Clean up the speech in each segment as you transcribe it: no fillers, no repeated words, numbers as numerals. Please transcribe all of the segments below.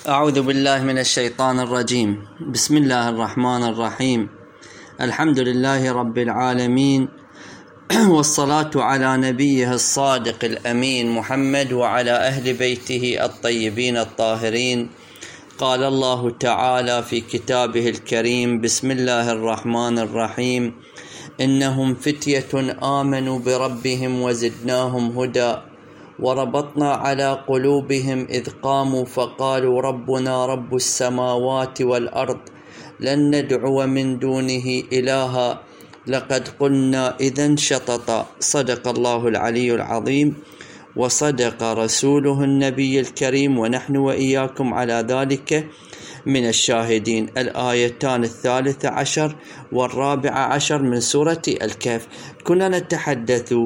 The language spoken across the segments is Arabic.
أعوذ بالله من الشيطان الرجيم. بسم الله الرحمن الرحيم. الحمد لله رب العالمين، والصلاة على نبيه الصادق الأمين محمد وعلى أهل بيته الطيبين الطاهرين. قال الله تعالى في كتابه الكريم: بسم الله الرحمن الرحيم. إنهم فتية آمنوا بربهم وزدناهم هدى وربطنا على قلوبهم إذ قاموا فقالوا ربنا رب السماوات والأرض لن ندعو من دونه إلها لقد قلنا إذا شططا. صدق الله العلي العظيم وصدق رسوله النبي الكريم، ونحن وإياكم على ذلك من الشاهدين. الآيتان 13 و14 من سورة الكهف. كنا نتحدث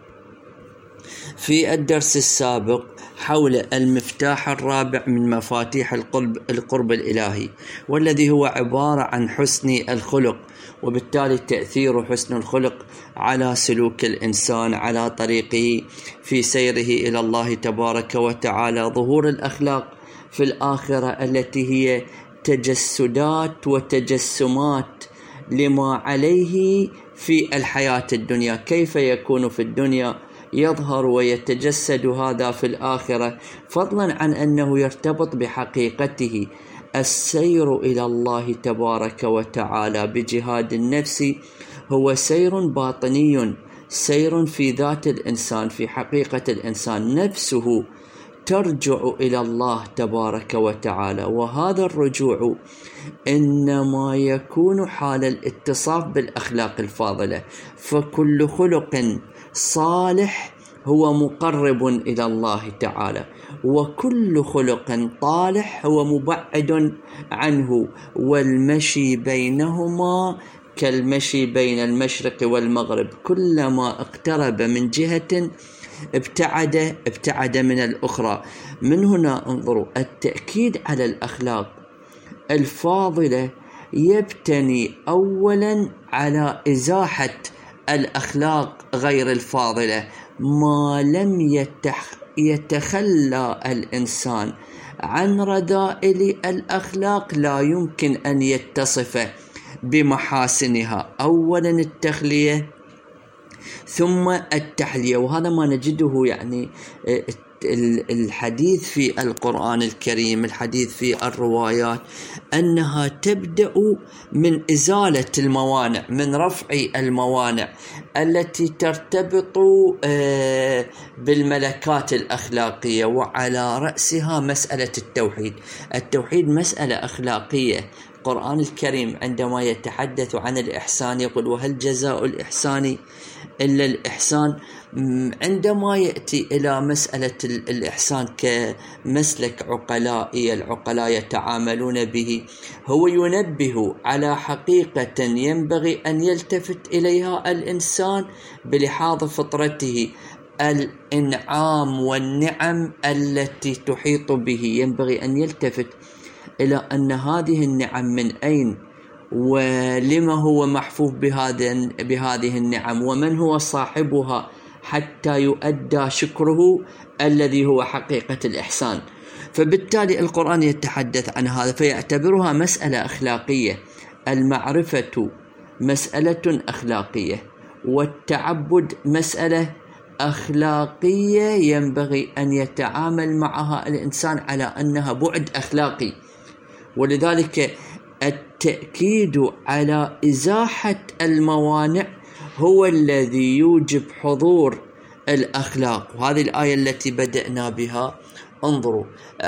في الدرس السابق حول المفتاح الرابع من مفاتيح القرب الإلهي، والذي هو عبارة عن حسن الخلق، وبالتالي تأثير حسن الخلق على سلوك الإنسان على طريقه في سيره إلى الله تبارك وتعالى. ظهور الأخلاق في الآخرة التي هي تجسدات وتجسمات لما عليه في الحياة الدنيا، كيف يكون في الدنيا يظهر ويتجسد هذا في الآخرة، فضلا عن أنه يرتبط بحقيقته. السير إلى الله تبارك وتعالى بجهاد النفس هو سير باطني، سير في ذات الإنسان، في حقيقة الإنسان نفسه ترجع إلى الله تبارك وتعالى، وهذا الرجوع إنما يكون حال الاتصاف بالأخلاق الفاضلة، فكل خلق صالح هو مقرب إلى الله تعالى، وكل خلق طالح هو مبعد عنه، والمشي بينهما كالمشي بين المشرق والمغرب، كلما اقترب من جهة ابتعد من الأخرى. من هنا انظروا، التأكيد على الأخلاق الفاضلة يبتني أولا على إزاحة الأخلاق غير الفاضلة. ما لم يتخلى الإنسان عن رذائل الأخلاق لا يمكن أن يتصف بمحاسنها. أولا التخلية ثم التحلية، وهذا ما نجده يعني الحديث في القرآن الكريم، الحديث في الروايات، أنها تبدأ من إزالة الموانع، من رفع الموانع التي ترتبط بالملكات الأخلاقية، وعلى رأسها مسألة التوحيد. التوحيد مسألة أخلاقية. القرآن الكريم عندما يتحدث عن الإحسان يقول: وهل جزاء الإحسان إلا الإحسان. عندما يأتي إلى مسألة الإحسان كمسلك عقلائي، العقلاء يتعاملون به، هو ينبه على حقيقة ينبغي أن يلتفت إليها الإنسان بلحاظ فطرته. الإنعام والنعم التي تحيط به ينبغي أن يلتفت إلى أن هذه النعم من أين، ولما هو محفوف بهذه النعم، ومن هو صاحبها حتى يؤدى شكره الذي هو حقيقة الإحسان. فبالتالي القرآن يتحدث عن هذا فيعتبرها مسألة أخلاقية. المعرفة مسألة أخلاقية، والتعبد مسألة أخلاقية ينبغي أن يتعامل معها الإنسان على أنها بعد أخلاقي. ولذلك التأكيد على إزاحة الموانع هو الذي يوجب حضور الأخلاق. وهذه الآية التي بدأنا بها، انظروا،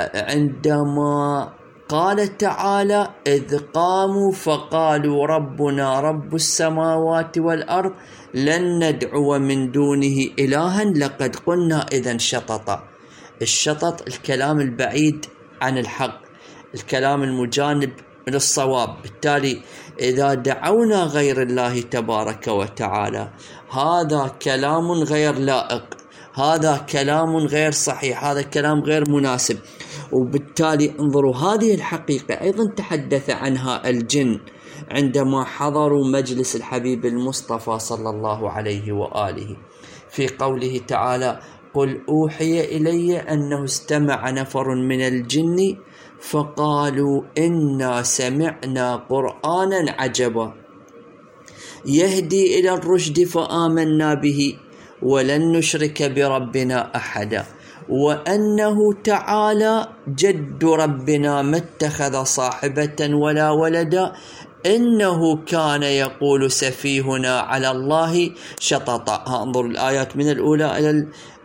عندما قال تعالى: إذ قاموا فقالوا ربنا رب السماوات والأرض لن ندعو من دونه إلها لقد قلنا إذا شططا. الشطط الكلام البعيد عن الحق، الكلام المجانب من الصواب. بالتالي إذا دعونا غير الله تبارك وتعالى هذا كلام غير لائق، هذا كلام غير صحيح، هذا كلام غير مناسب. وبالتالي انظروا، هذه الحقيقة أيضا تحدث عنها الجن عندما حضروا مجلس الحبيب المصطفى صلى الله عليه وآله، في قوله تعالى: قل أوحي إلي أنه استمع نفر من الجن فقالوا إنا سمعنا قرآنا عجبا يهدي إلى الرشد فآمنا به ولن نشرك بربنا أحدا وأنه تعالى جد ربنا ما اتخذ صاحبة ولا ولدا إنه كان يقول سفيهنا على الله شططا. انظر الآيات من الأولى إلى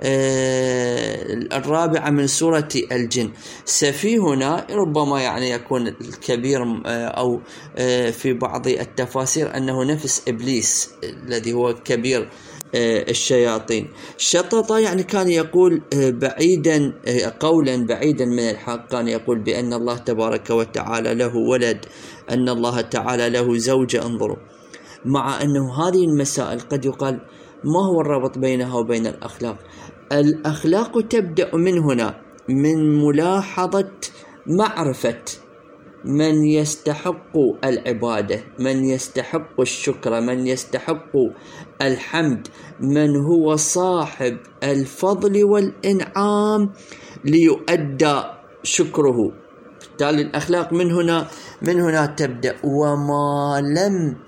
الرابعة من سورة الجن. سفيهنا ربما يعني يكون الكبير، أو في بعض التفاسير أنه نفس إبليس الذي هو كبير الشياطين. شططا يعني كان يقول بعيدا، قولا بعيدا من الحق، كان يقول بأن الله تبارك وتعالى له ولد، أن الله تعالى له زوجة. انظروا، مع أنه هذه المسائل قد يقال ما هو الرابط بينها وبين الأخلاق؟ الأخلاق تبدأ من هنا، من ملاحظة معرفة من يستحق العبادة، من يستحق الشكر، من يستحق الحمد، من هو صاحب الفضل والإنعام ليؤدى شكره. بالتالي الأخلاق من هنا تبدأ. وما لم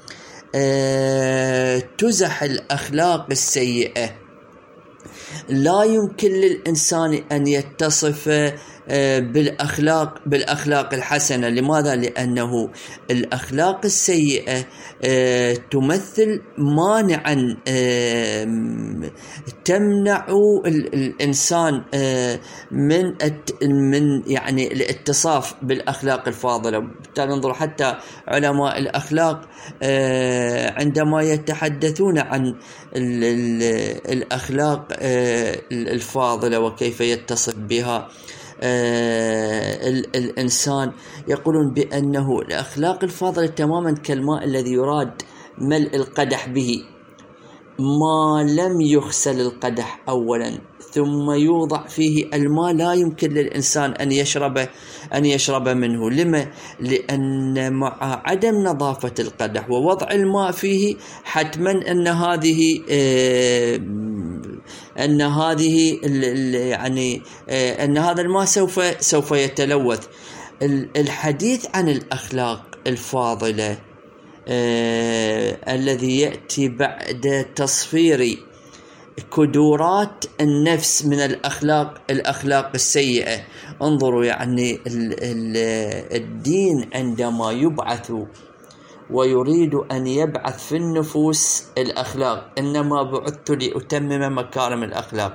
تزح الأخلاق السيئة لا يمكن للإنسان أن يتصف بالأخلاق الحسنة. لماذا؟ لأنه الأخلاق السيئة تمثل مانعا تمنع الإنسان من يعني الاتصاف بالأخلاق الفاضلة. بالتالي ننظر حتى علماء الأخلاق عندما يتحدثون عن الأخلاق الفاضلة وكيف يتصف بها الإنسان، يقولون بأنه الأخلاق الفاضلة تماما كالماء الذي يراد ملء القدح به، ما لم يغسل القدح أولا ثم يوضع فيه الماء لا يمكن للإنسان أن يشرب منه. لما؟ لأن مع عدم نظافة القدح ووضع الماء فيه حتما أن هذا الماء سوف يتلوث. الحديث عن الأخلاق الفاضلة الذي يأتي بعد تصفير كدورات النفس من الأخلاق السيئة. انظروا، يعني الدين عندما يبعث ويريد أن يبعث في النفوس الأخلاق، إنما بعثت لأتمم مكارم الأخلاق.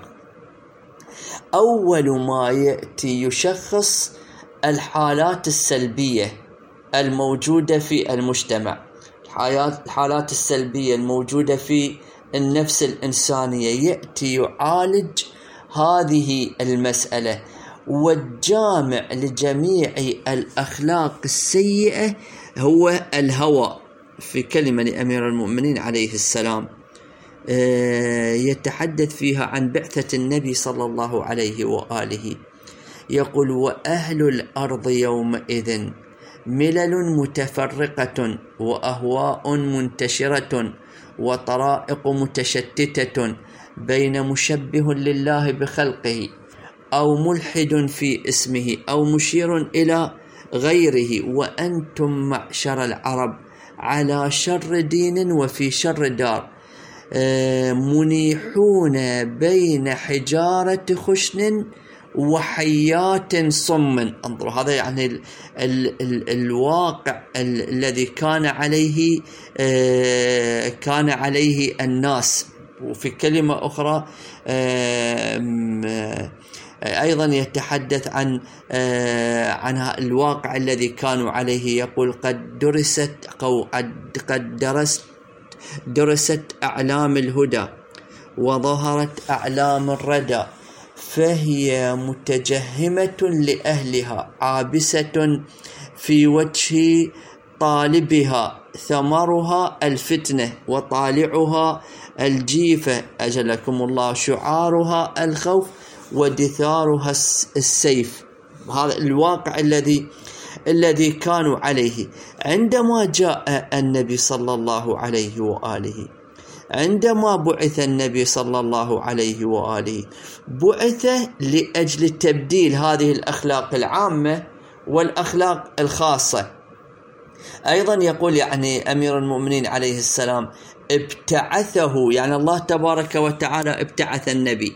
أول ما يأتي يشخص الحالات السلبية الموجودة في المجتمع، الحالات السلبية الموجودة في النفس الإنسانية، يأتي يعالج هذه المسألة. والجامع لجميع الأخلاق السيئة هو الهوى. في كلمة لأمير المؤمنين عليه السلام يتحدث فيها عن بعثة النبي صلى الله عليه وآله، يقول: وأهل الأرض يومئذ ملل متفرقة وأهواء منتشرة وطرائق متشتتة بين مشبه لله بخلقه أو ملحد في اسمه أو مشير إلى غيره، وأنتم معشر العرب على شر دين وفي شر دار، منيحون بين حجارة خشن وحيات صم. انظروا، هذا يعني الواقع الذي كان عليه الناس. وفي كلمة أخرى أيضا يتحدث عن الواقع الذي كانوا عليه، يقول: قد درست أعلام الهدى وظهرت أعلام الردى، فهي متجهمة لأهلها عابسة في وجه طالبها، ثمرها الفتنة وطالعها الجيفة أجلكم الله، شعارها الخوف ودثارها السيف. هذا الواقع الذي كانوا عليه. عندما جاء النبي صلى الله عليه وآله عندما بعث النبي صلى الله عليه وآله بعث لأجل تبديل هذه الأخلاق العامة والأخلاق الخاصة. أيضا يقول يعني أمير المؤمنين عليه السلام ابتعثه، يعني الله تبارك وتعالى ابتعث النبي،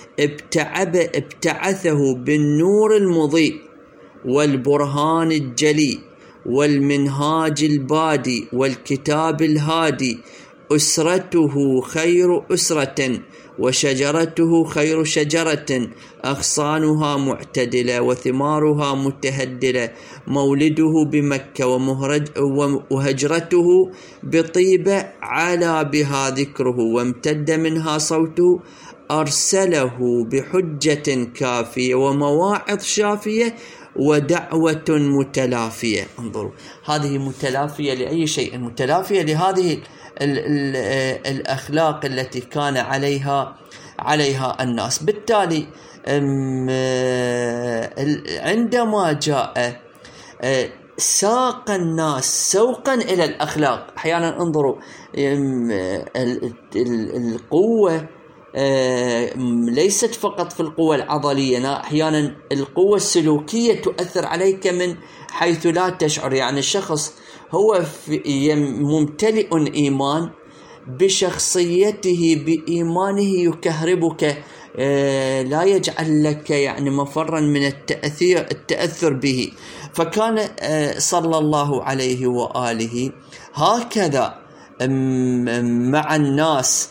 ابتعثه بالنور المضيء والبرهان الجلي والمنهاج البادي والكتاب الهادي، أسرته خير أسرة وشجرته خير شجرة، أغصانها معتدلة وثمارها متهدلة، مولده بمكة وهجرته بطيبة، علا بها ذكره وامتد منها صوته، أرسله بحجة كافية ومواعظ شافية ودعوة متلافية. انظروا، هذه متلافية لأي شيء؟ متلافية لهذه الأخلاق التي كان عليها الناس. بالتالي عندما جاء ساق الناس سوقا إلى الأخلاق. أحيانا انظروا، القوة ليست فقط في القوة العضلية، أحيانا القوة السلوكية تؤثر عليك من حيث لا تشعر. يعني الشخص هو ممتلئ إيمان، بشخصيته بإيمانه يكهربك، لا يجعل لك يعني مفرا من التأثر به. فكان صلى الله عليه وآله هكذا مع الناس.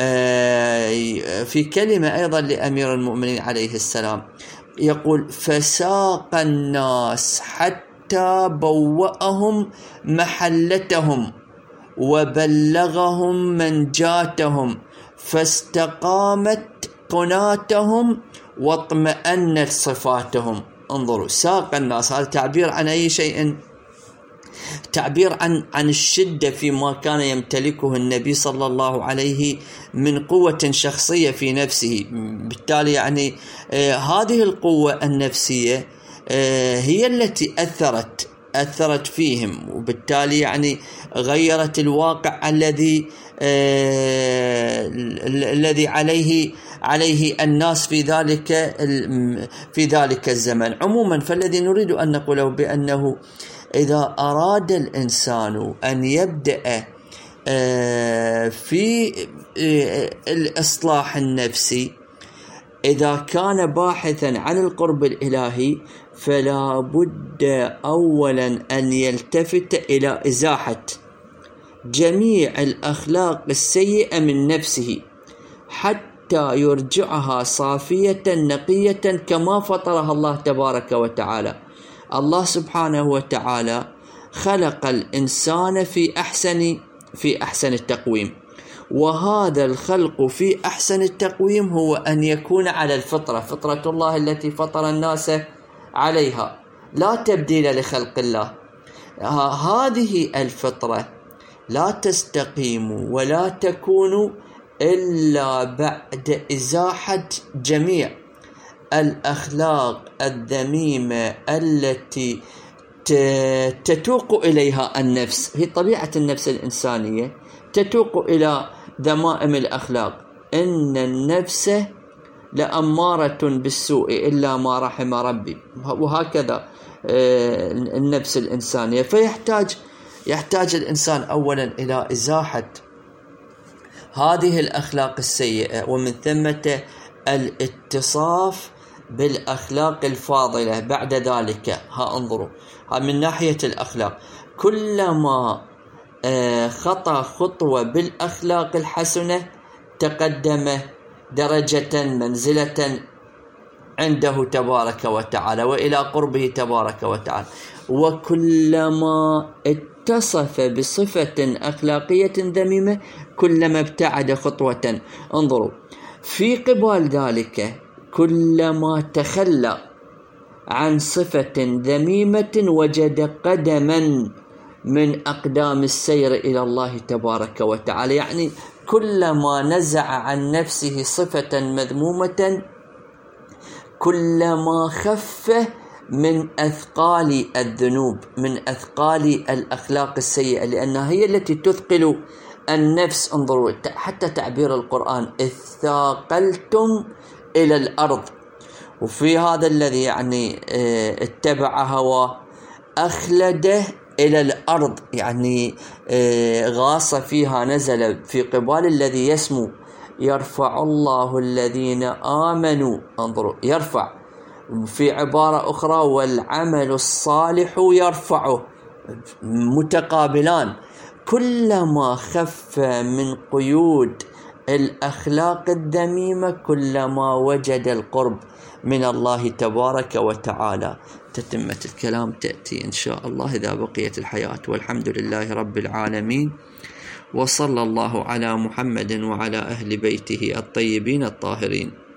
في كلمة أيضا لأمير المؤمنين عليه السلام يقول فساق الناس حتى بوأهم محلتهم وبلغهم منجاتهم، فاستقامت قناتهم واطمأنت صفاتهم. انظروا، ساق الناس، هذا تعبير عن أي شيء؟ تعبير عن الشدة فيما كان يمتلكه النبي صلى الله عليه من قوة شخصية في نفسه. بالتالي يعني هذه القوة النفسية هي التي أثرت فيهم، وبالتالي يعني غيرت الواقع الذي عليه الناس في ذلك الزمن. عموما فالذي نريد أن نقوله بأنه إذا أراد الإنسان أن يبدأ في الإصلاح النفسي، إذا كان باحثا عن القرب الإلهي، فلا بد أولا أن يلتفت إلى إزاحة جميع الأخلاق السيئة من نفسه حتى يرجعها صافية نقية كما فطرها الله تبارك وتعالى. الله سبحانه وتعالى خلق الإنسان في أحسن التقويم، وهذا الخلق في أحسن التقويم هو أن يكون على الفطرة، فطرة الله التي فطر الناس عليها، لا تبديل لخلق الله. هذه الفطرة لا تستقيم ولا تكون إلا بعد إزاحة جميع الأخلاق الذميمة التي تتوق إليها النفس. هي طبيعة النفس الإنسانية تتوق إلى ذمائم الأخلاق. إن النفس لأمارة بالسوء إلا ما رحم ربي، وهكذا النفس الإنسانية. يحتاج الإنسان أولا إلى إزاحة هذه الأخلاق السيئة، ومن ثمة الاتصاف بالأخلاق الفاضلة. بعد ذلك انظروا، من ناحية الأخلاق، كلما خطى خطوة بالأخلاق الحسنة تقدم درجة منزلة عنده تبارك وتعالى وإلى قربه تبارك وتعالى. وكلما اتصف بصفة أخلاقية ذميمة كلما ابتعد خطوة. انظروا، في قبال ذلك كلما تخلى عن صفة ذميمة وجد قدما من أقدام السير إلى الله تبارك وتعالى. يعني كلما نزع عن نفسه صفة مذمومة كلما خف من أثقال الذنوب، من أثقال الأخلاق السيئة، لأنها هي التي تثقل النفس. انظروا حتى تعبير القرآن، إذ ثاقلتم إلى الأرض. وفي هذا الذي يعني اتبع هواه أخلده إلى الأرض، يعني غاص فيها، نزل في قبال الذي يسمو. يرفع الله الذين آمنوا، انظروا يرفع. في عبارة أخرى والعمل الصالح يرفعه، متقابلان. كلما خف من قيود الأخلاق الذميمة كلما وجد القرب من الله تبارك وتعالى. تتمة الكلام تأتي إن شاء الله إذا بقيت الحياة. والحمد لله رب العالمين، وصلى الله على محمد وعلى أهل بيته الطيبين الطاهرين.